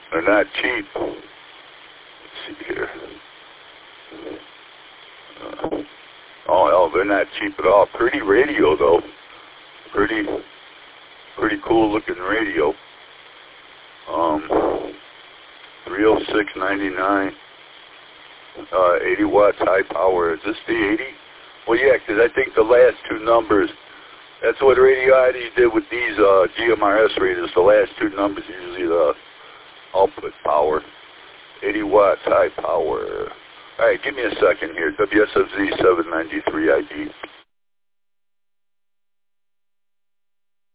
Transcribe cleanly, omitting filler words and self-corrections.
They're not cheap. Let's see here. Oh, they're not cheap at all. Pretty radio, though. Pretty cool looking radio. 306.99. 80 watts high power. Is this the 80? Well, yeah, because I think the last two numbers, that's what Radioati did with these GMRS radios. The last two numbers usually the output power. 80 watts high power. All right, give me a second here. WSFZ 793 ID.